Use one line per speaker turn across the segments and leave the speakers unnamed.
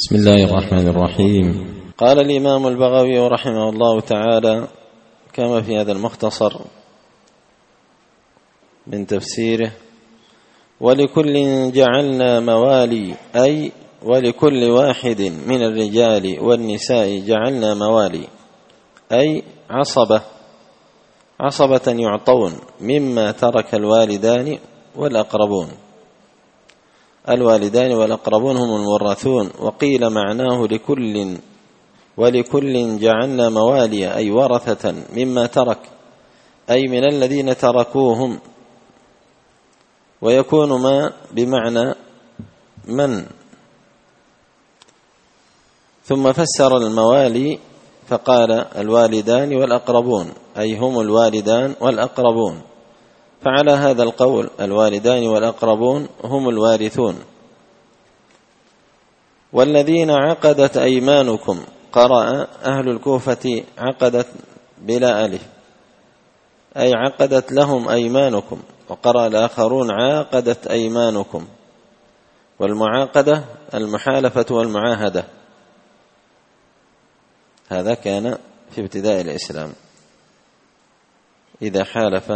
بسم الله الرحمن الرحيم.
قال الإمام البغوي رحمه الله تعالى كما في هذا المختصر من تفسيره: ولكل جعلنا موالي، أي ولكل واحد من الرجال والنساء جعلنا موالي، أي عصبة يعطون مما ترك الوالدان والأقربون. الوالدان والأقربون هم المورثون. وقيل معناه ولكل جعلنا موالي، أي ورثة مما ترك، أي من الذين تركوهم. ويكون ما بمعنى من. ثم فسر الموالي فقال الوالدان والأقربون، أي هم الوالدان والأقربون. فعلى هذا القول الوالدان والأقربون هم الوارثون. والذين عقدت أيمانكم، قرأ أهل الكوفة عقدت بلا ألف، أي عقدت لهم أيمانكم، وقرأ الآخرون عاقدت أيمانكم. والمعاقدة المحالفة والمعاهدة، هذا كان في ابتداء الإسلام. إذا حالف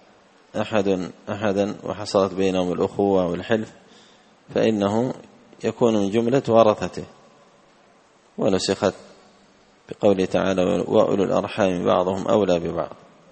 أحدا وحصلت بينهم الأخوة والحلف فإنه يكون من جملة ورثته. ونسخت بقوله تعالى: وأولو الأرحام بعضهم أولى ببعض.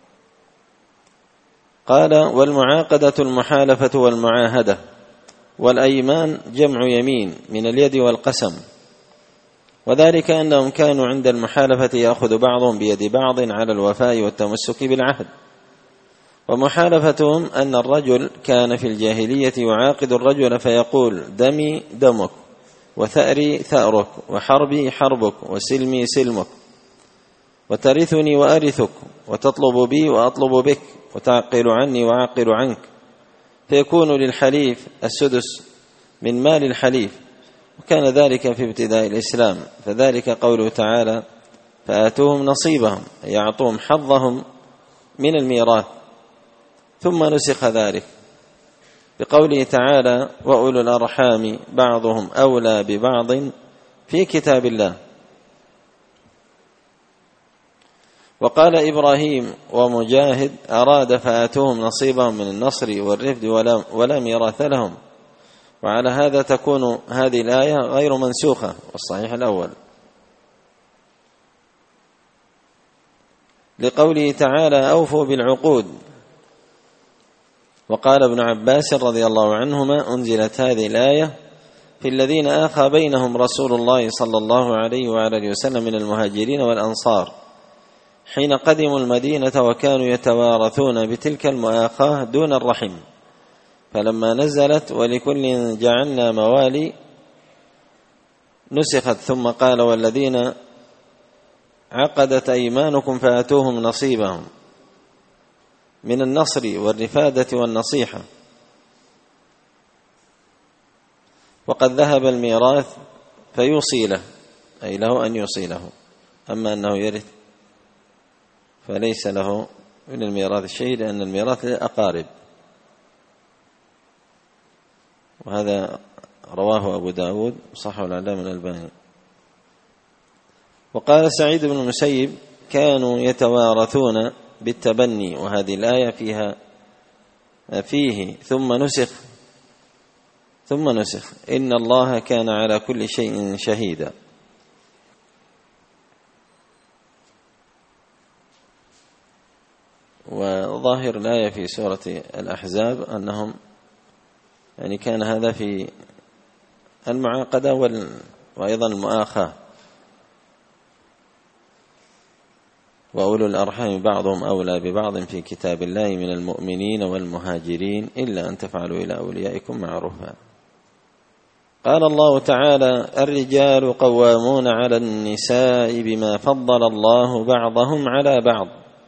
قال: والمعاقدة المحالفة والمعاهدة. والأيمان جمع يمين من اليد والقسم، وذلك أنهم كانوا عند المحالفة يأخذ بعضهم بيد بعض على الوفاء والتمسك بالعهد. ومحالفتهم أن الرجل كان في الجاهلية يعاقد الرجل فيقول: دمي دمك، وثأري ثأرك، وحربي حربك، وسلمي سلمك، وترثني وأرثك، وتطلب بي وأطلب بك، وتعقل عني وأعقل عنك. فيكون للحليف السدس من مال الحليف، وكان ذلك في ابتداء الإسلام. فذلك قوله تعالى: فآتوهم نصيبهم، يعطوهم حظهم من الميراث. ثم نسخ ذلك بقوله تعالى: وأولو الأرحام بعضهم أولى ببعض في كتاب الله. وقال إبراهيم ومجاهد: أراد فآتوهم نصيبهم من النصر والرفد ولا ميراث لهم. وعلى هذا تكون هذه الآية غير منسوخة، والصحيح الأول، لقوله تعالى: أوفوا بالعقود. وقال ابن عباس رضي الله عنهما: أنزلت هذه الآية في الذين آخى بينهم رسول الله صلى الله عليه وعلى وسلم من المهاجرين والأنصار حين قدموا المدينة، وكانوا يتوارثون بتلك المؤاخاة دون الرحم. فلما نزلت ولكل جعلنا موالي نسخت، ثم قال: والذين عقدت أيمانكم فآتوهم نصيبهم من النصر والرفادة والنصيحة. وقد ذهب الميراث فيوصي له، أي له أن يوصي له. أما أنه يرث فليس له من الميراث شيء، لأن الميراث للأقارب. وهذا رواه أبو داود وصححه العلامة الألباني. وقال سعيد بن المسيب: كانوا يتوارثون بالتبني. وهذه الآية فيه ثم نسخ إن الله كان على كل شيء شهيدا. وظاهر الآية في سورة الأحزاب أنهم كان هذا في المعاقدة وأيضا المؤاخاة. وأولو الأرحام بعضهم أولى ببعض في كتاب الله من المؤمنين والمهاجرين إلا أن تفعلوا إلى أوليائكم معروفا. قال الله تعالى: الرجال قوامون على النساء بما فضل الله بعضهم على بعض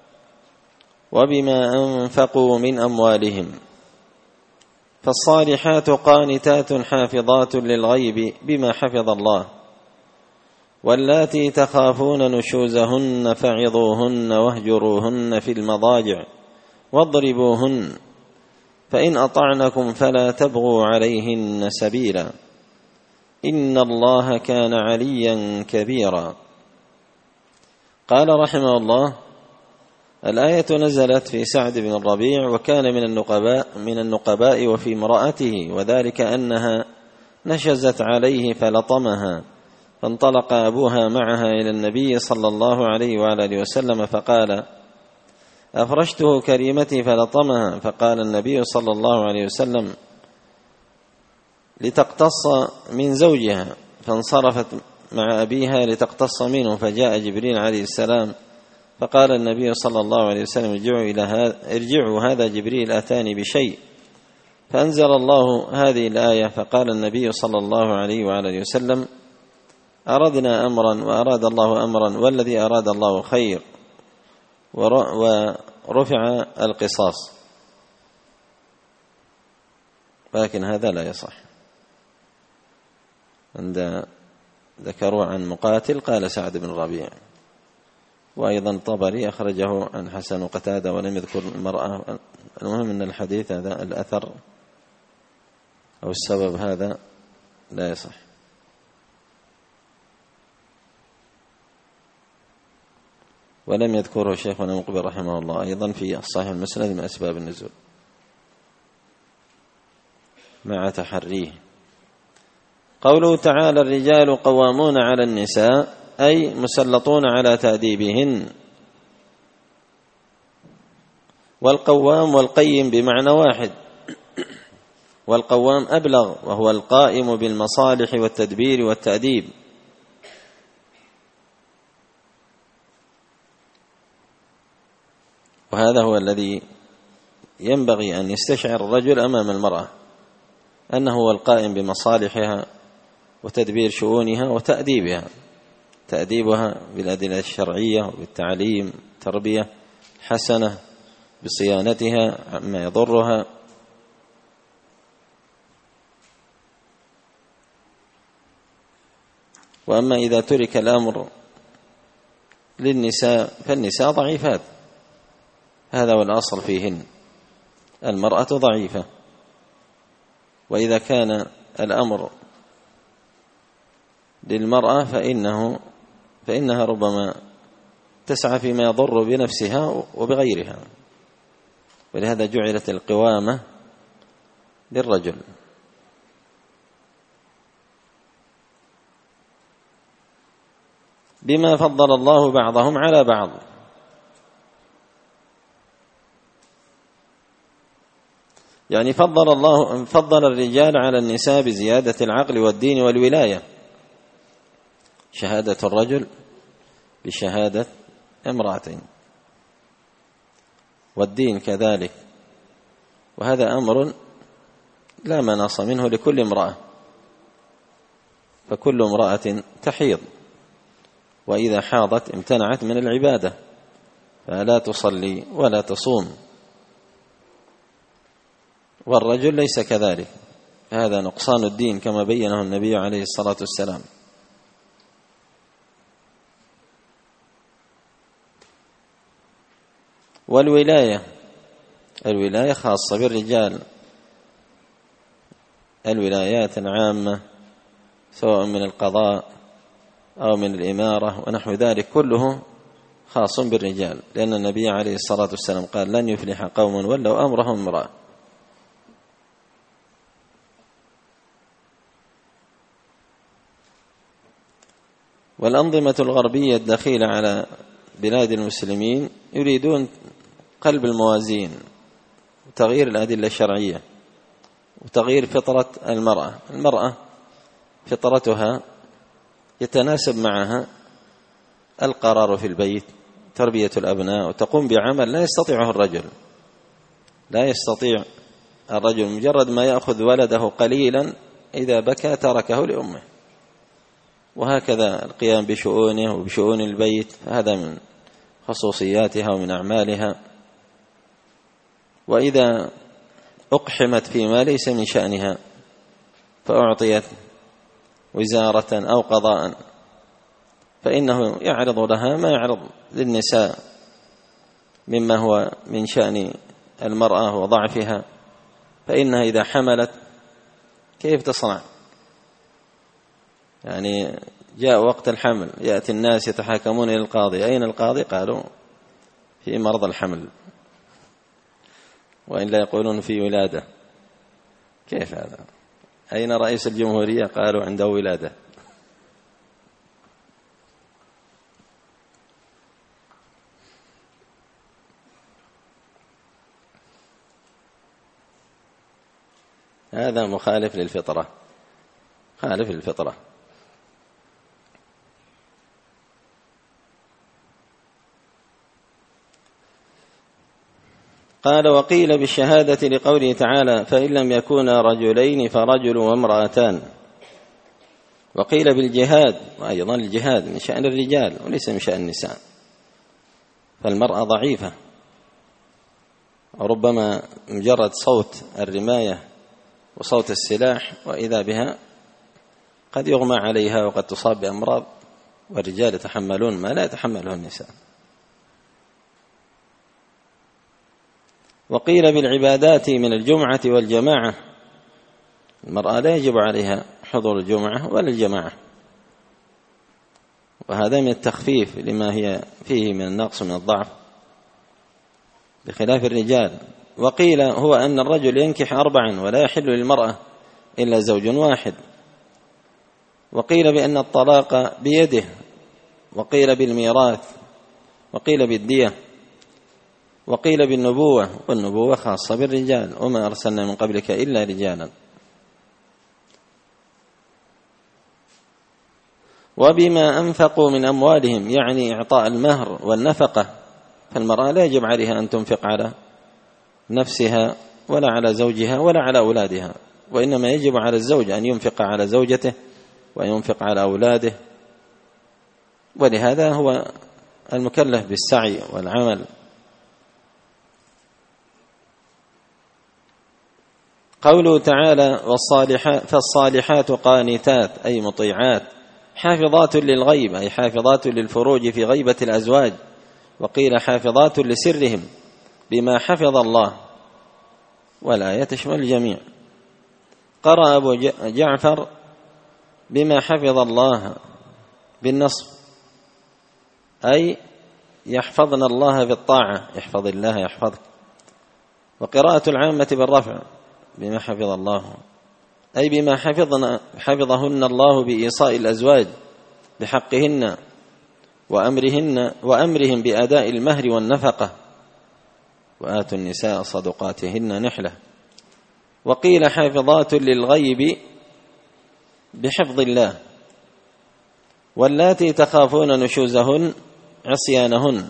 وبما أنفقوا من أموالهم. فالصالحات قانتات حافظات للغيب بما حفظ الله. واللاتي تخافون نشوزهن فعظوهن واهجروهن في المضاجع واضربوهن، فإن أطعنكم فلا تبغوا عليهن سبيلا، إن الله كان عليا كبيرا. قال رحمه الله: الآية نزلت في سعد بن الربيع وكان من النقباء وفي امرأته، وذلك أنها نشزت عليه فلطمها، فانطلق أبوها معها إلى النبي صلى الله عليه وآله وسلم فقال: أفرشته كريمتي فلطمها، فقال النبي صلى الله عليه وسلم: لتقتص من زوجها، فانصرفت مع أبيها لتقتص منه، فجاء جبريل عليه السلام فقال النبي صلى الله عليه وسلم: ارجعوا هذا جبريل أتاني بشيء، فأنزل الله هذه الآية، فقال النبي صلى الله عليه وآله وسلم: أردنا أمرا وأراد الله أمرا، والذي أراد الله خير، ورفع القصاص. لكن هذا لا يصح. عند ذكروا عن مقاتل قال سعد بن الربيع، وأيضا طبري أخرجه عن حسن وقتادة ولم يذكر المرأة. المهم أن الحديث هذا الأثر أو السبب هذا لا يصح. ولم يذكره شيخنا مقبل رحمه الله أيضا في الصحيح المسند من أسباب النزول مع تحريه. قوله تعالى: الرجال قوامون على النساء، أي مسلطون على تأديبهن. والقوام والقيم بمعنى واحد، والقوام أبلغ، وهو القائم بالمصالح والتدبير والتأديب. وهذا هو الذي ينبغي أن يستشعر الرجل أمام المرأة، أنه هو القائم بمصالحها وتدبير شؤونها وتأديبها، تأديبها بالأدلة الشرعية وبالتعليم، تربية حسنة، بصيانتها عما يضرها. وأما إذا ترك الأمر للنساء فالنساء ضعيفات، هذا هو الأصل فيهن، المرأة ضعيفة. وإذا كان الأمر للمرأة فإنها ربما تسعى فيما يضر بنفسها وبغيرها، ولهذا جعلت القوامة للرجل. بما فضل الله بعضهم على بعض، يعني فضل الرجال على النساء بزيادة العقل والدين والولاية، شهادة الرجل بشهادة امرأتين، والدين كذلك. وهذا أمر لا مناص منه لكل امرأة، فكل امرأة تحيض، وإذا حاضت امتنعت من العبادة، فلا تصلي ولا تصوم. والرجل ليس كذلك، هذا نقصان الدين كما بينه النبي عليه الصلاة والسلام. والولاية خاصة بالرجال، الولايات العامة سواء من القضاء أو من الإمارة ونحو ذلك كله خاص بالرجال، لأن النبي عليه الصلاة والسلام قال: لن يفلح قوم ولوا أمرهم امرأة. والأنظمة الغربية الدخيلة على بلاد المسلمين يريدون قلب الموازين وتغيير الأدلة الشرعية وتغيير فطرة المرأة فطرتها يتناسب معها القرار في البيت، تربية الأبناء، وتقوم بعمل لا يستطيعه الرجل. لا يستطيع الرجل مجرد ما يأخذ ولده قليلا إذا بكى تركه لأمه، وهكذا القيام بشؤونه وبشؤون البيت، هذا من خصوصياتها ومن أعمالها. وإذا أقحمت فيما ليس من شأنها فأعطيت وزارة أو قضاء، فإنه يعرض لها ما يعرض للنساء مما هو من شأن المرأة وضعفها، فإنها إذا حملت كيف تصنع؟ يعني جاء وقت الحمل يأتي الناس يتحاكمون إلى القاضي، أين القاضي؟ قالوا في مرض الحمل، وإلا يقولون في ولادة. كيف هذا؟ أين رئيس الجمهورية؟ قالوا عنده ولادة. هذا مخالف للفطرة، خالف الفطرة. قال: وقيل بالشهادة لقوله تعالى: فإن لم يكونا رجلين فرجل وامرأتان. وقيل بالجهاد، وأيضا الجهاد من شأن الرجال وليس من شأن النساء، فالمرأة ضعيفة، وربما مجرد صوت الرماية وصوت السلاح وإذا بها قد يغمى عليها وقد تصاب بأمراض، والرجال يتحملون ما لا يتحمله النساء. وقيل بالعبادات من الجمعة والجماعة، المرأة لا يجب عليها حضور الجمعة ولا الجماعة، وهذا من التخفيف لما هي فيه من النقص من الضعف بخلاف الرجال. وقيل هو أن الرجل ينكح 4 ولا يحل للمرأة إلا زوج واحد. وقيل بأن الطلاق بيده، وقيل بالميراث، وقيل بالدية، وقيل بالنبوة، والنبوة خاصة بالرجال، وما أرسلنا من قبلك إلا رجالا. وبما أنفقوا من أموالهم، يعني إعطاء المهر والنفقة، فالمرأة لا يجب عليها أن تنفق على نفسها ولا على زوجها ولا على أولادها، وإنما يجب على الزوج أن ينفق على زوجته وينفق على أولاده، ولهذا هو المكلف بالسعي والعمل. قوله تعالى: فالصالحات قانتات، أي مطيعات، حافظات للغيب، أي حافظات للفروج في غيبة الأزواج، وقيل حافظات لسرهم بما حفظ الله، والآية تشمل الجميع. قرأ أبو جعفر بما حفظ الله بالنصب، أي يحفظن الله في الطاعة، يحفظ الله يحفظك. وقراءة العامة بالرفع بما حفظ الله، أي بما حفظهن الله بإيصاء الأزواج بحقهن وأمرهم بأداء المهر والنفقة، وآتوا النساء صدقاتهن نحلة. وقيل حافظات للغيب بحفظ الله. واللاتي تخافون نشوزهن عصيانهن،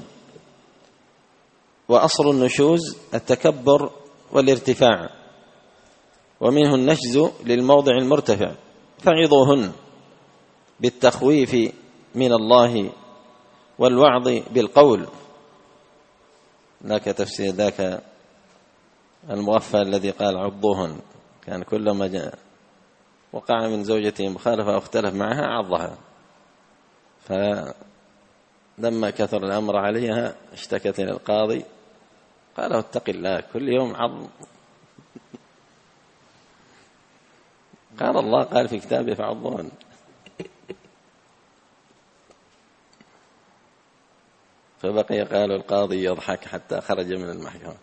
وأصل النشوز التكبر والارتفاع، ومنه النشز للموضع المرتفع، فعظوهن بالتخويف من الله والوعظ بالقول. ذاك تفسير ذاك المغفى الذي قال عضوهن، كان كلما جاء وقع من زوجته مخالفة أو اختلف معها عضها، فلما كثر الأمر عليها اشتكت إلى القاضي، قال له: اتق الله، كل يوم عض. قال الله قال في كتابه: فعضوهن. فبقي قال القاضي يضحك حتى خرج من المحكمة.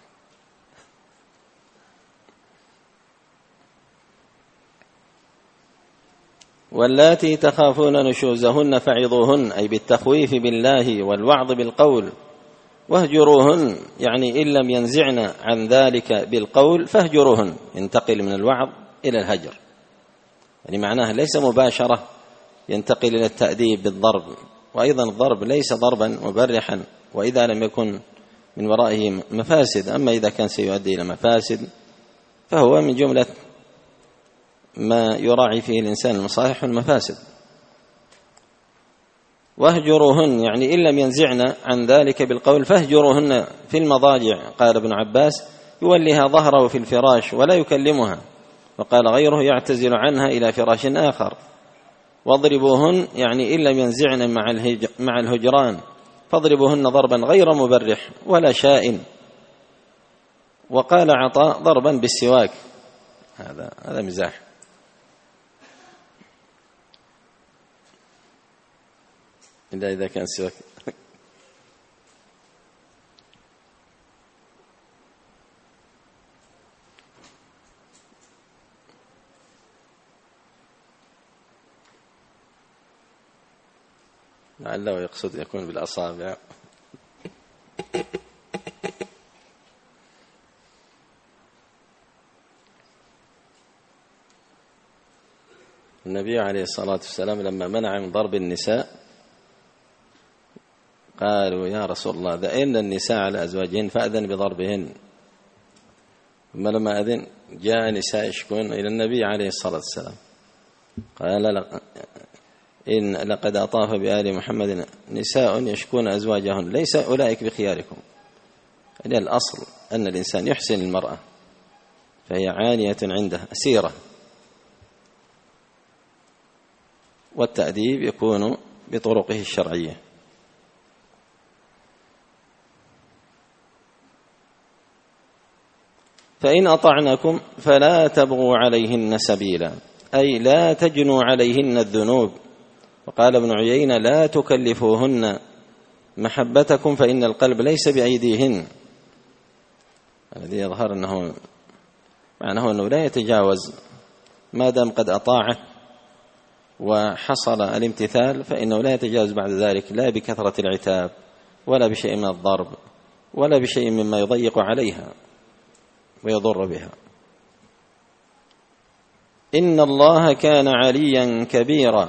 واللاتي تخافون نشوزهن فعظوهن، أي بالتخويف بالله والوعظ بالقول. واهجروهن، يعني إن لم ينزعن عن ذلك بالقول فاهجروهن، ينتقل من الوعظ إلى الهجر، يعني معناه ليس مباشرة ينتقل إلى التأديب بالضرب، وأيضا الضرب ليس ضربا مبرحا، وإذا لم يكن من ورائه مفاسد. أما إذا كان سيؤدي إلى مفاسد فهو من جملة ما يراعي فيه الإنسان المصالح والمفاسد. واهجروهن، يعني إن لم ينزعن عن ذلك بالقول فاهجروهن في المضاجع. قال ابن عباس: يوليها ظهره في الفراش ولا يكلمها. وقال غيره: يعتزل عنها إلى فراش آخر. واضربوهن، يعني إن لم ينزعن مع الهجران فاضربوهن ضربا غير مبرح ولا شائن. وقال عطاء: ضربا بالسواك. هذا مزاح. إلا إذا كان سواك. لعله يقصد يكون بالأصابع. النبي عليه الصلاة والسلام لما منع من ضرب النساء قالوا يا رسول الله ذئن النساء على أزواجهن فأذن بضربهن. ثم لما أذن جاء نساء يشكون إلى النبي عليه الصلاة والسلام قال إن لقد أطاف بآل محمد نساء يشكون أزواجهن ليس أولئك بخياركم. يعني الأصل أن الإنسان يحسن المرأة فهي عانية عنده أسيرة، والتأديب يكون بطرقه الشرعية. فإن أطعنكم فلا تبغوا عليهن سبيلا، أي لا تجنوا عليهن الذنوب. وقال ابن عيينة لا تكلفوهن محبتكم فإن القلب ليس بأيديهن. الذي يظهر أنه معناه أنه لا يتجاوز ما دام قد أطاعت وحصل الامتثال، فإنه لا يتجاوز بعد ذلك لا بكثرة العتاب ولا بشيء من الضرب ولا بشيء مما يضيق عليها ويضر بها. إن الله كان عليا كبيرا،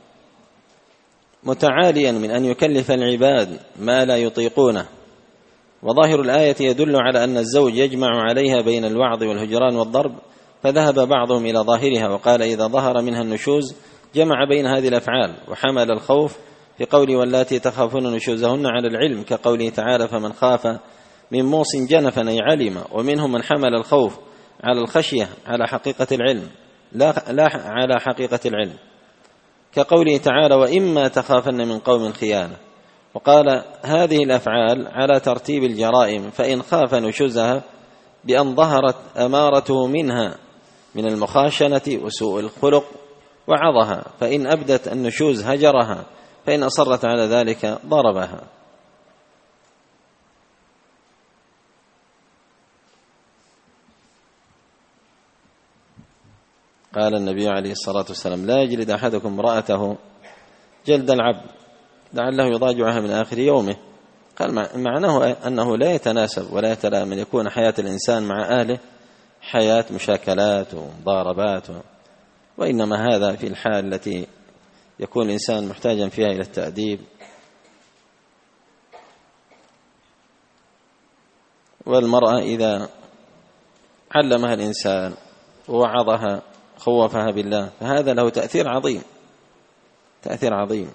متعاليا من أن يكلف العباد ما لا يطيقونه. وظاهر الآية يدل على أن الزوج يجمع عليها بين الوعظ والهجران والضرب، فذهب بعضهم إلى ظاهرها وقال إذا ظهر منها النشوز جمع بين هذه الأفعال، وحمل الخوف في قوله واللاتي تخافون نشوزهن على العلم، كقوله تعالى فمن خاف من موص جنفا أي علم. ومنهم من حمل الخوف على الخشية على حقيقة العلم لا على حقيقة العلم، كقوله تعالى وإما تخافن من قوم خيانة. وقال هذه الأفعال على ترتيب الجرائم، فإن خاف نشوزها بأن ظهرت أمارته منها من المخاشنة وسوء الخلق وعظها، فإن أبدت النشوز هجرها، فإن أصرت على ذلك ضربها. قال النبي عليه الصلاة والسلام لا يجلد أحدكم امرأته جلد العبد لعله يضاجعها من آخر يومه. قال معناه أنه لا يتناسب ولا يتلائم أن يكون حياة الإنسان مع أهله حياة مشاكلات ومضاربات، وإنما هذا في الحال التي يكون الإنسان محتاجا فيها إلى التأديب. والمرأة إذا علمها الإنسان ووعظها خوفها بالله فهذا له تأثير عظيم.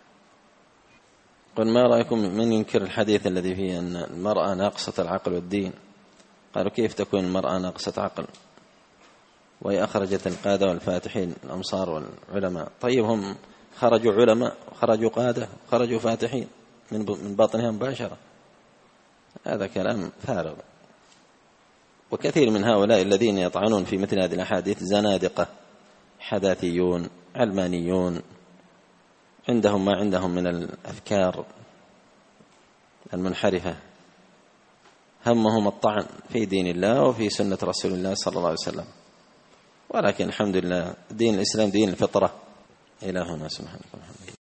قل ما رأيكم من ينكر الحديث الذي فيه أن المرأة ناقصة العقل والدين؟ قالوا كيف تكون المرأة ناقصة عقل وهي أخرجت القادة والفاتحين الأمصار والعلماء؟ طيب هم خرجوا علماء وخرجوا قادة وخرجوا فاتحين من باطنها مباشرة. هذا كلام فارغ. وكثير من هؤلاء الذين يطعنون في مثل هذه الأحاديث زنادقة حداثيون علمانيون، عندهم ما عندهم من الأفكار المنحرفة، همهم الطعن في دين الله وفي سنة رسول الله صلى الله عليه وسلم. ولكن الحمد لله دين الإسلام دين الفطرة. إلى هنا سبحانك.